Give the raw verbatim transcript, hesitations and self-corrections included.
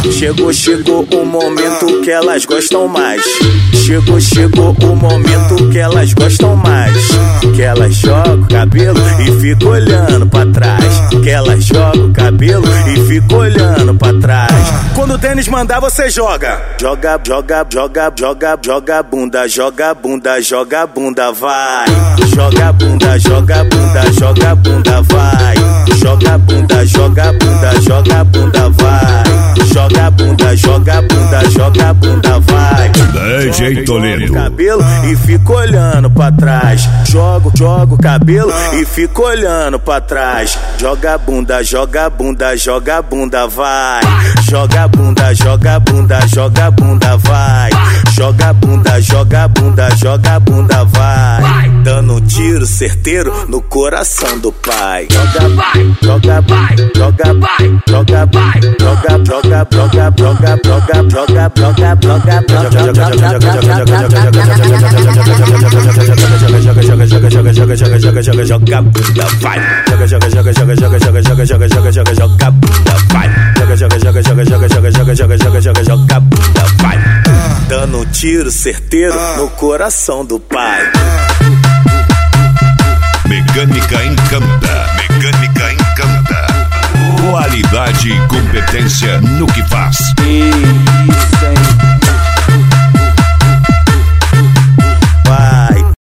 Chegou, chegou o momento que elas gostam mais. Chegou, chegou o momento que elas gostam mais. Que elas jogam o cabelo e ficam olhando pra trás. Que elas jogam o cabelo e ficam olhando pra trás. Quando o Denis mandar, você joga. Joga, joga, joga, joga, joga bunda, joga bunda, joga bunda, vai. Joga bunda, joga bunda, joga bunda, vai. Joga bunda, joga bunda, joga bunda, vai. Joga bunda, joga bunda, joga bunda, vai. D J Toledo. Cabelo e fica olhando pra trás. Jogo, jogo cabelo e fica olhando pra trás. Joga bunda, joga bunda, joga bunda, vai. Joga bunda, joga bunda, joga bunda, vai. Joga bunda, joga bunda, joga bunda, vai. Dando um tiro certeiro no coração do pai. Joga, joga, joga, joga, joga, joga, joga, joga, joga, joga, joga, joga, joga, joga bunda, vai. Joga, joga, joga, joga, joga, joga, joga, joga, joga, joga, joga bunda, vai. Joga, joga, joga, joga, joga, joga, joga, joga, joga, joga, joga bunda, vai. Dando um tiro certeiro no coração do pai. Mecânica Encanta. Mecânica Encanta. Qualidade e competência no que faz.